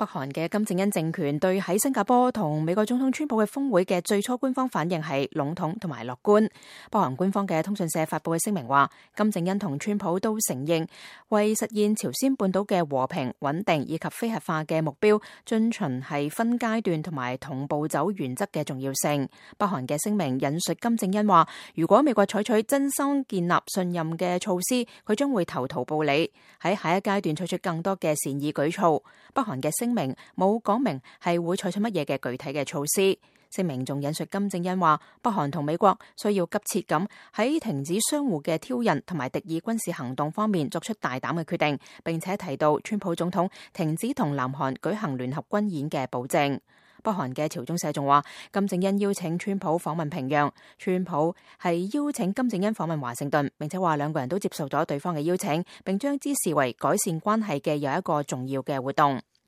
北韓嘅金正恩政權對喺新加坡同美國總統川普嘅峰會嘅最初官方反應係籠統同埋樂觀。北韓官方嘅通訊社發佈嘅聲明話，金正恩同川普都承認為實現朝鮮半島嘅和平穩定以及非核化嘅目標，遵循係分階段同埋同步走原則嘅重要性。北韓嘅聲明引述金正恩話，如果美國採取真心建立信任嘅措施，佢將會投桃報李，喺下一階段採取更多嘅善意舉措。北韓嘅聲明冇講明係會採取乜嘢嘅具體嘅措施。聲明仲引述金正恩話，北韓同美國需要急切咁喺停止相互嘅挑釁同埋敵意軍事行動方面作出大膽嘅決定，並且提到川普總統停止同南韓舉行聯合軍演嘅保證。北韓嘅朝中社仲話，金正恩邀請川普訪問平壤，川普係邀請金正恩訪問華盛頓，並且話兩個人都接受咗對方嘅邀請，並將之視為改善關係嘅又一個重要嘅活動。